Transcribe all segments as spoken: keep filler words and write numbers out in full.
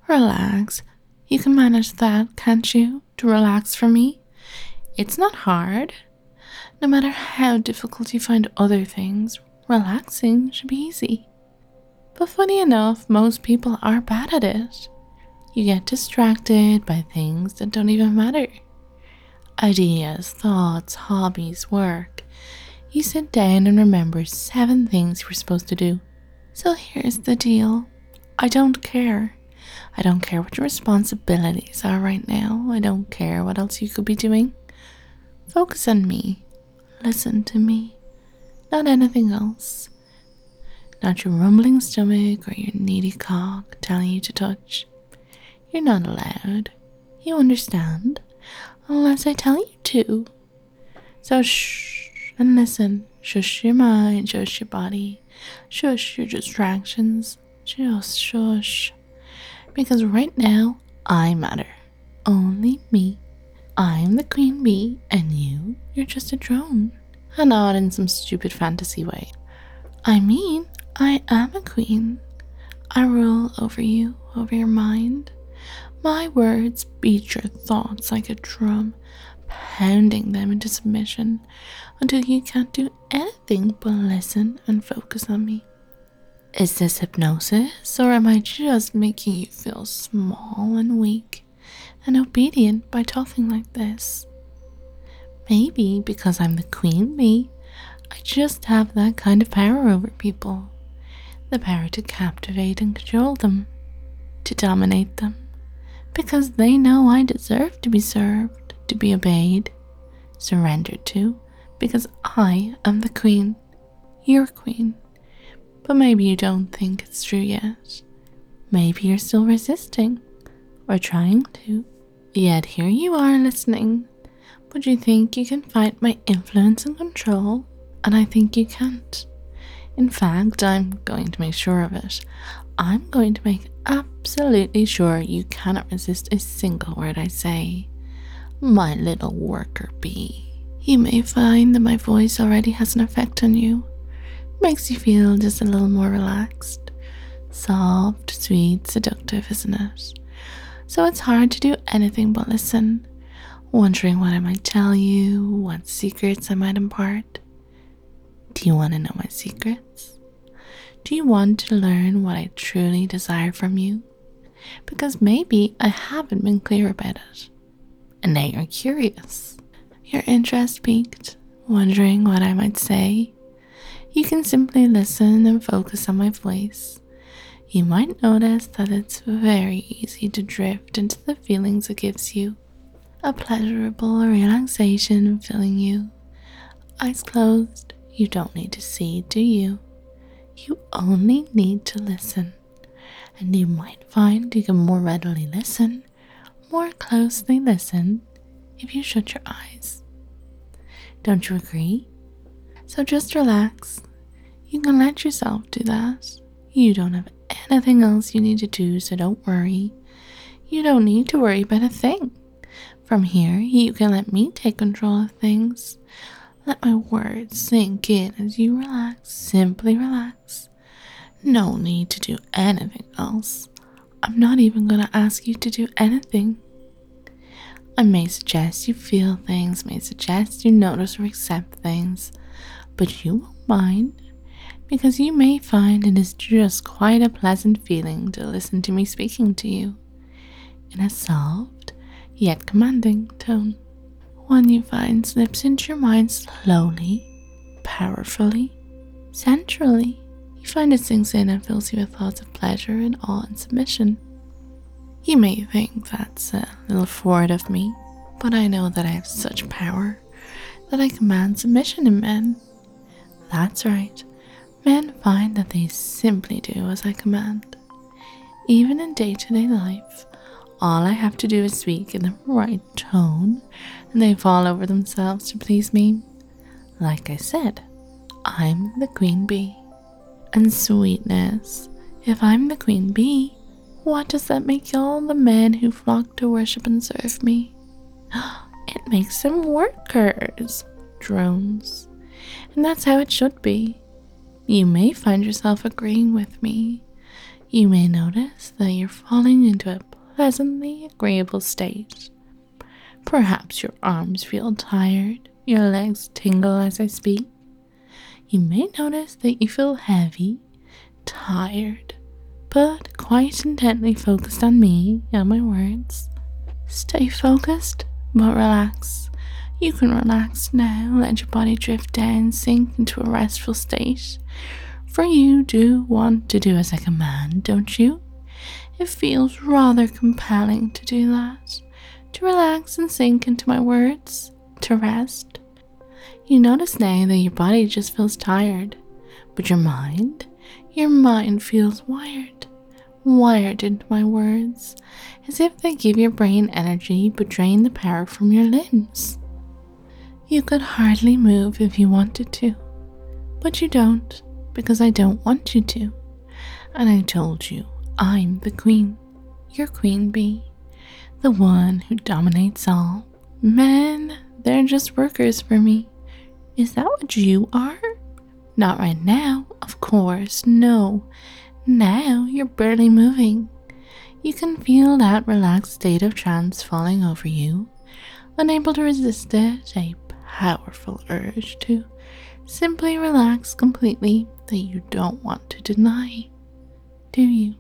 Relax. You can manage that, can't you? To relax for me? It's not hard. No matter how difficult you find other things, relaxing should be easy. But funny enough, most people are bad at it. You get distracted by things that don't even matter. Ideas, thoughts, hobbies, work. You sit down and remember seven things you were supposed to do. So here's the deal. I don't care. I don't care what your responsibilities are right now. I don't care what else you could be doing. Focus on me. Listen to me. Not anything else. Not your rumbling stomach or your needy cock telling you to touch. You're not allowed. You understand? Unless I tell you to. So shh and listen. Shush your mind, shush your body. Shush your distractions. Just shush. Because right now, I matter. Only me. I'm the queen bee, and you, you're just a drone. And not in some stupid fantasy way. I mean, I am a queen. I rule over you, over your mind. My words beat your thoughts like a drum, pounding them into submission until you can't do anything but listen and focus on me. Is this hypnosis, or am I just making you feel small and weak and obedient by talking like this? Maybe because I'm the queen bee, I just have that kind of power over people. The power to captivate and control them, to dominate them, because they know I deserve to be served, to be obeyed, surrendered to, because I am the queen, your queen. But maybe you don't think it's true yet. Maybe you're still resisting, or trying to. Yet here you are listening, but you think you can fight my influence and control, and I think you can't. In fact, I'm going to make sure of it. I'm going to make absolutely sure you cannot resist a single word I say. My little worker bee. You may find that my voice already has an effect on you. Makes you feel just a little more relaxed. Soft, sweet, seductive, isn't it? So it's hard to do anything but listen, wondering what I might tell you, what secrets I might impart. Do you want to know my secrets? Do you want to learn what I truly desire from you? Because maybe I haven't been clear about it. And now you're curious. Your interest piqued, wondering what I might say. You can simply listen and focus on my voice. You might notice that it's very easy to drift into the feelings it gives you. A pleasurable relaxation filling you. Eyes closed, you don't need to see, do you? You only need to listen. And you might find you can more readily listen, more closely listen, if you shut your eyes. Don't you agree? So just relax. You can let yourself do that. You don't have anything else you need to do, so don't worry. You don't need to worry about a thing. From here, you can let me take control of things. Let my words sink in as you relax. Simply relax. No need to do anything else. I'm not even going to ask you to do anything. I may suggest you feel things, may suggest you notice or accept things, but you won't mind, because you may find it is just quite a pleasant feeling to listen to me speaking to you in a soft yet commanding tone. One you find slips into your mind slowly, powerfully, centrally. You find it sinks in and fills you with thoughts of pleasure and awe and submission. You may think that's a little forward of me, but I know that I have such power that I command submission in men. That's right, men find that they simply do as I command. Even in day-to-day life, all I have to do is speak in the right tone, and they fall over themselves to please me. Like I said, I'm the queen bee. And sweetness, if I'm the queen bee, what does that make all the men who flock to worship and serve me? It makes them workers, drones. And that's how it should be. You may find yourself agreeing with me. You may notice that you're falling into a pleasantly agreeable state. Perhaps your arms feel tired, your legs tingle as I speak. You may notice that you feel heavy, tired, but quite intently focused on me and my words. Stay focused, but relax. You can relax now, let your body drift down, sink into a restful state. For you do want to do as I command, don't you? It feels rather compelling to do that, to relax and sink into my words, to rest. You notice now that your body just feels tired, but your mind, your mind feels wired, wired into my words, as if they give your brain energy but drain the power from your limbs. You could hardly move if you wanted to, but you don't, because I don't want you to. And I told you, I'm the queen, your queen bee, the one who dominates all. Men, they're just workers for me. Is that what you are? Not right now, of course, no. Now you're barely moving. You can feel that relaxed state of trance falling over you, unable to resist it, a powerful urge to simply relax completely that you don't want to deny, do you?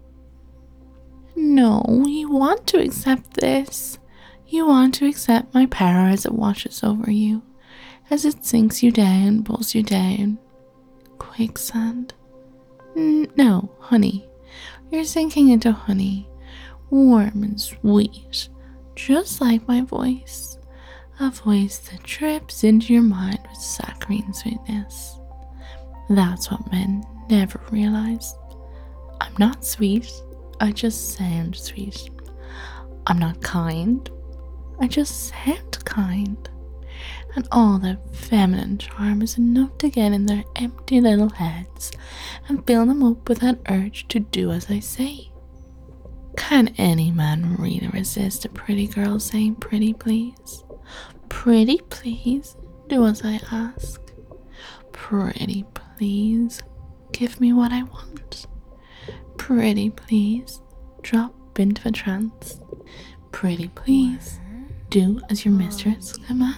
No, you want to accept this. You want to accept my power as it washes over you, as it sinks you down, pulls you down. Quicksand? N- no, honey. You're sinking into honey, warm and sweet, just like my voice. A voice that drips into your mind with saccharine sweetness. That's what men never realize. I'm not sweet, I just sound sweet. I'm not kind, I just sound kind. And all that feminine charm is enough to get in their empty little heads and fill them up with that urge to do as I say. Can any man really resist a pretty girl saying pretty please? Pretty please, do as I ask. Pretty please, give me what I want. Pretty please, drop into a trance. Pretty please, do as your mistress commands.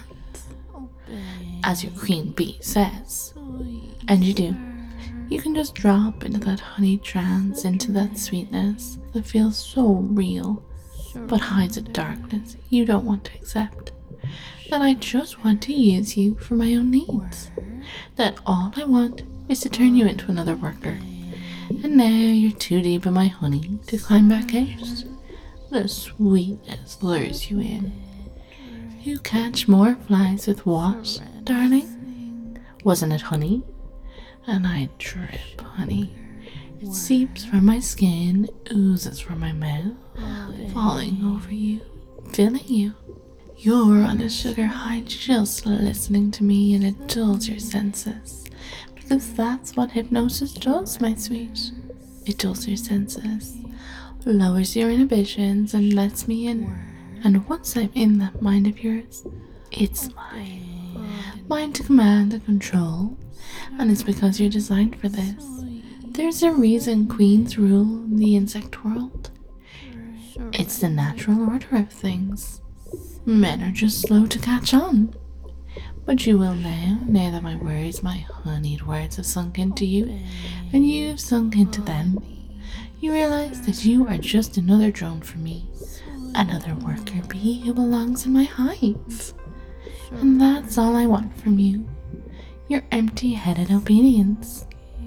As your queen bee says. And you do. You can just drop into that honey trance, into that sweetness that feels so real, but hides a darkness you don't want to accept. That I just want to use you for my own needs. That all I want is to turn you into another worker. And now you're too deep in my honey to climb back out. The sweetness lures you in. You catch more flies with what, darling? Wasn't it honey? And I drip honey. It seeps from my skin, oozes from my mouth, falling over you, filling you. You're on a sugar high just listening to me, and it dulls your senses. Because that's what hypnosis does, my sweet. It dulls your senses, lowers your inhibitions, and lets me in. And once I'm in that mind of yours, it's mine. Mine to command and control. And it's because you're designed for this. There's a reason queens rule the insect world. It's the natural order of things. Men are just slow to catch on. But you will now, now that my words, my honeyed words have sunk into you, and you've sunk into them. You realize that you are just another drone for me, another worker bee who belongs in my hive. And that's all I want from you, your empty-headed obedience.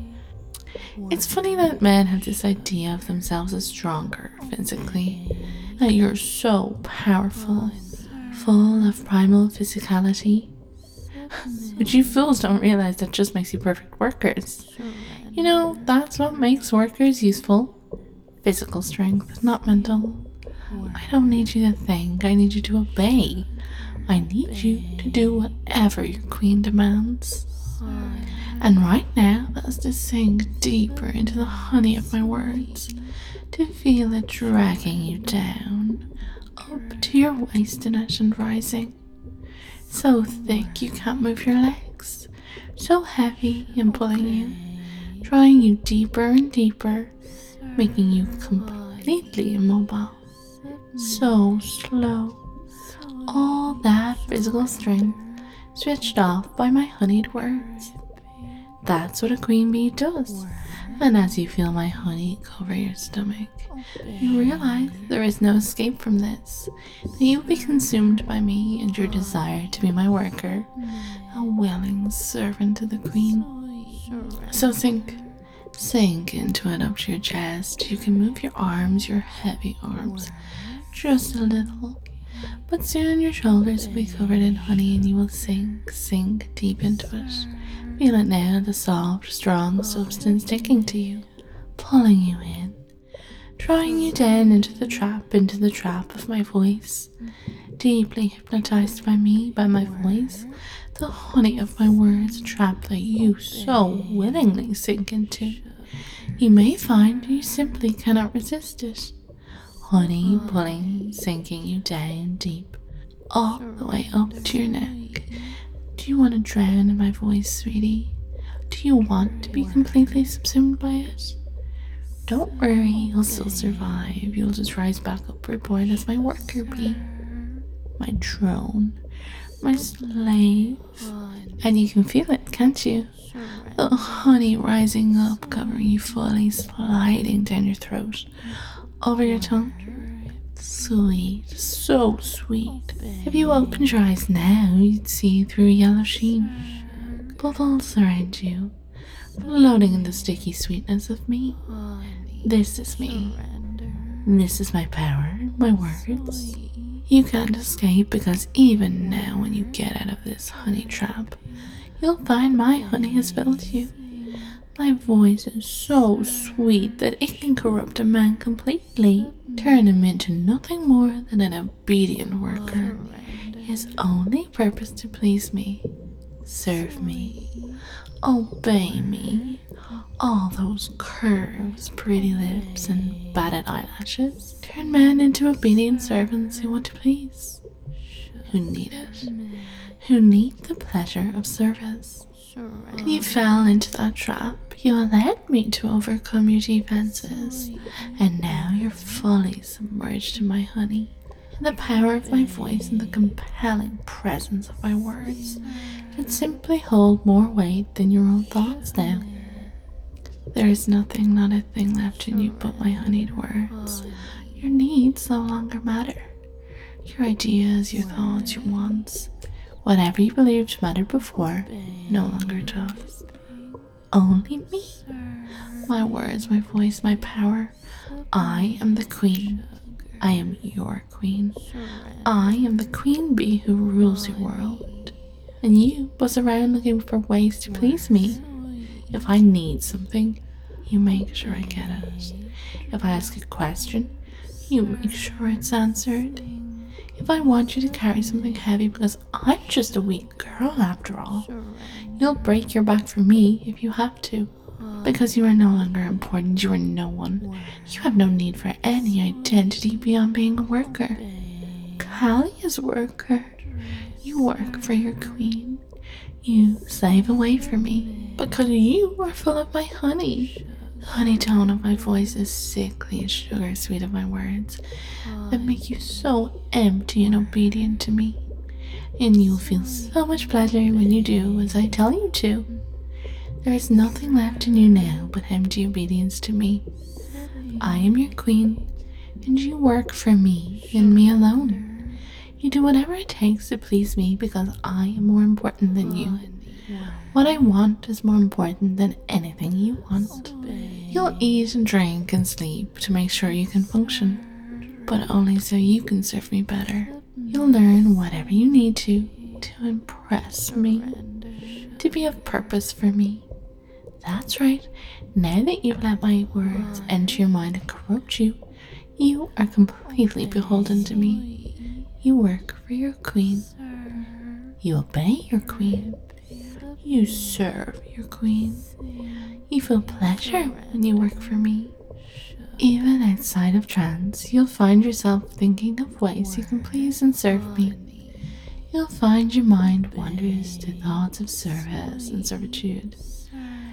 It's funny that men have this idea of themselves as stronger physically, that you're so powerful, full of primal physicality. But you fools don't realize that just makes you perfect workers. You know, that's what makes workers useful. Physical strength, not mental. I don't need you to think, I need you to obey. I need you to do whatever your queen demands. And right now, that's to sink deeper into the honey of my words, to feel it dragging you down, up to your waist in it and rising. So thick you can't move your legs, so heavy and pulling you, drawing you deeper and deeper, making you completely immobile. So slow. All that physical strength switched off by my honeyed words. That's what a queen bee does. And as you feel my honey cover your stomach, you realize there is no escape from this, that you will be consumed by me and your desire to be my worker, a willing servant to the queen. So sink, sink into it up to your chest. You can move your arms, your heavy arms, just a little. But soon your shoulders will be covered in honey and you will sink, sink deep into it. Feel it now, the soft, strong substance sticking to you, pulling you in, drawing you down into the trap, into the trap of my voice. Deeply hypnotized by me, by my voice, the honey of my words, a trap that you so willingly sink into. You may find you simply cannot resist it. Honey pulling, sinking you down deep, all the way up to your neck. Do you want to drown in my voice, sweetie? Do you want to be completely subsumed by it? Don't worry, you'll still survive. You'll just rise back up reborn as my worker bee, my drone, my slave. And you can feel it, can't you? The honey rising up, covering you fully, sliding down your throat, over your tongue. Sweet, so sweet. If you opened your eyes now, you'd see through a yellow sheen. Bubbles around you, floating in the sticky sweetness of me. This is me. This is my power, my words. You can't escape, because even now when you get out of this honey trap, you'll find my honey has filled you. My voice is so sweet that it can corrupt a man completely, turn him into nothing more than an obedient worker, his only purpose to please me, serve me, obey me. All those curves, pretty lips, and batted eyelashes turn men into obedient servants who want to please, who need it, who need the pleasure of service. You fell into that trap. You allowed me to overcome your defenses, and now you're fully submerged in my honey. The power of my voice and the compelling presence of my words can simply hold more weight than your own thoughts now. There is nothing, not a thing left in you but my honeyed words. Your needs no longer matter. Your ideas, your thoughts, your wants, whatever you believed mattered before, no longer does. Only me. My words, my voice, my power. I am the queen. I am your queen. I am the queen bee who rules your world. And you buzz around looking for ways to please me. If I need something, you make sure I get it. If I ask a question, you make sure it's answered. If I want you to carry something heavy because I'm just a weak girl after all, you'll break your back for me if you have to. Because you are no longer important, you are no one. You have no need for any identity beyond being a worker. Callie is a worker. You work for your queen. You slave away for me because you are full of my honey. The honey tone of my voice is sickly sugar sweet of my words that make you so empty and obedient to me. And you'll feel so much pleasure when you do as I tell you to. There is nothing left in you now but empty obedience to me. I am your queen, and you work for me and me alone. You do whatever it takes to please me because I am more important than you. What I want is more important than anything you want. You'll eat and drink and sleep to make sure you can function, but only so you can serve me better. You'll learn whatever you need to, to impress me, to be of purpose for me. That's right, now that you've let my words enter your mind and corrupt you, you are completely beholden to me. You work for your queen. You obey your queen. You serve your queen. You feel pleasure when you work for me. Even outside of trance, you'll find yourself thinking of ways you can please and serve me. You'll find your mind wanders to thoughts of service and servitude.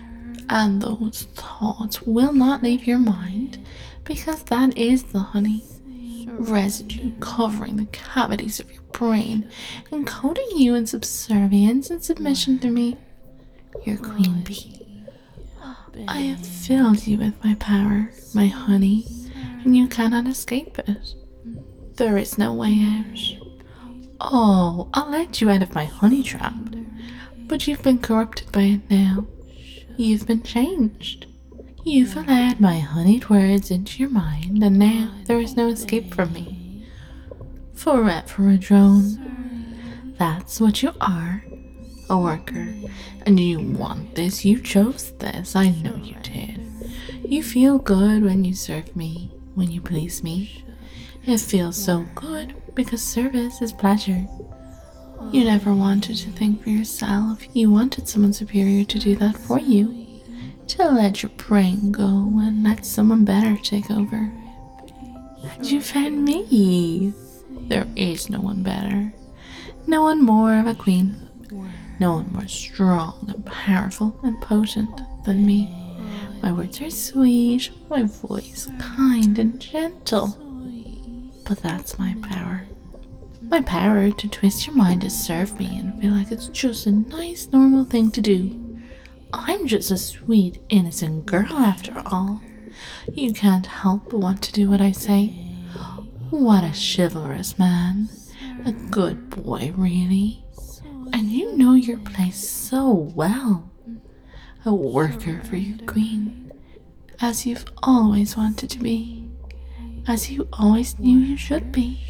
And those thoughts will not leave your mind because that is the honey. Residue covering the cavities of your brain and coating you in subservience and submission to me, your queen bee. I have filled you with my power, my honey, and you cannot escape it. There is no way out. Oh, I'll let you out of my honey trap, but you've been corrupted by it now. You've been changed. You've allowed my honeyed words into your mind, and now there is no escape from me. Forever a drone. That's what you are, a worker. And you want this, you chose this, I know you did. You feel good when you serve me, when you please me. It feels so good because service is pleasure. You never wanted to think for yourself, you wanted someone superior to do that for you. To let your brain go and let someone better take over. And you found me. There is no one better. No one more of a queen. No one more strong and powerful and potent than me. My words are sweet, my voice kind and gentle. But that's my power. My power to twist your mind to serve me and feel like it's just a nice normal thing to do. I'm just a sweet, innocent girl after all. You can't help but want to do what I say. What a chivalrous man. A good boy, really. And you know your place so well. A worker for your queen. As you've always wanted to be. As you always knew you should be.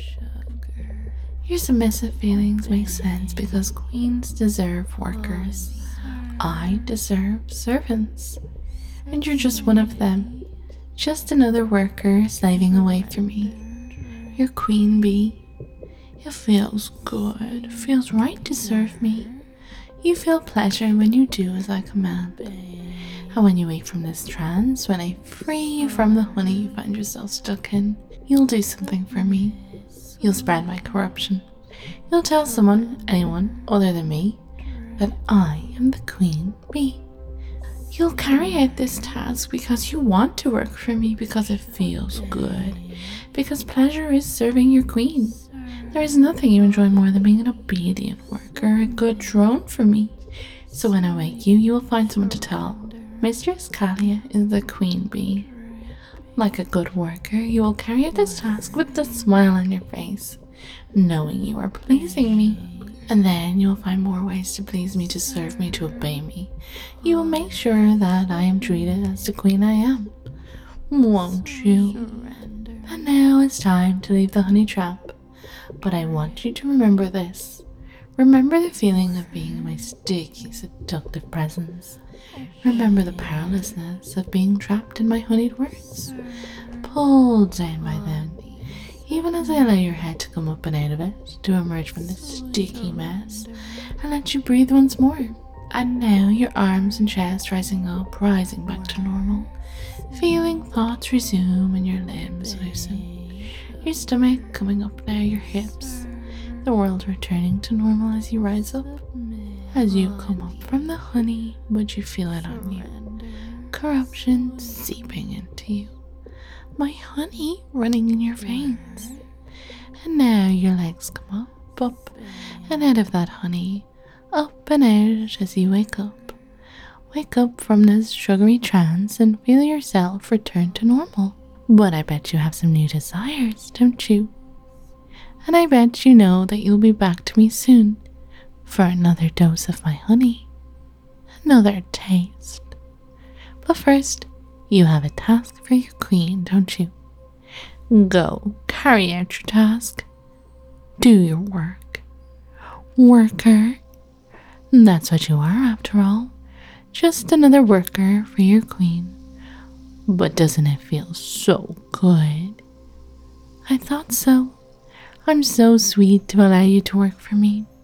Your submissive feelings make sense because queens deserve workers. I deserve servants, and you're just one of them, just another worker slaving away for me. Your queen bee. It feels good, feels right to serve me. You feel pleasure when you do as I command. And when you wake from this trance, when I free you from the honey you find yourself stuck in, you'll do something for me. You'll spread my corruption. You'll tell someone, anyone other than me, that I am the queen bee. You'll carry out this task because you want to work for me, because it feels good, because pleasure is serving your queen. There is nothing you enjoy more than being an obedient worker, a good drone for me. So when I wake you, you will find someone to tell. Mistress Kalia is the queen bee. Like a good worker, you will carry out this task with a smile on your face, knowing you are pleasing me. And then you will find more ways to please me, to serve me, to obey me. You will make sure that I am treated as the queen I am. Won't you? And now it's time to leave the honey trap. But I want you to remember this. Remember the feeling of being in my sticky, seductive presence. Remember the powerlessness of being trapped in my honeyed words. Pulled down by them. Even as I allow your head to come up and out of it, to emerge from this sticky mess, and let you breathe once more. And now your arms and chest rising up, rising back to normal. Feeling thoughts resume and your limbs loosen. Your stomach coming up now, your hips. The world returning to normal as you rise up. As you come up from the honey, but you feel it on you. Corruption seeping into you. My honey running in your veins. And now your legs come up, up, and out of that honey, up and out as you wake up. Wake up from this sugary trance and feel yourself return to normal. But I bet you have some new desires, don't you? And I bet you know that you'll be back to me soon for another dose of my honey. Another taste. But first, you have a task for your queen, don't you? Go, carry out your task. Do your work. Worker. That's what you are, after all. Just another worker for your queen. But doesn't it feel so good? I thought so. I'm so sweet to allow you to work for me,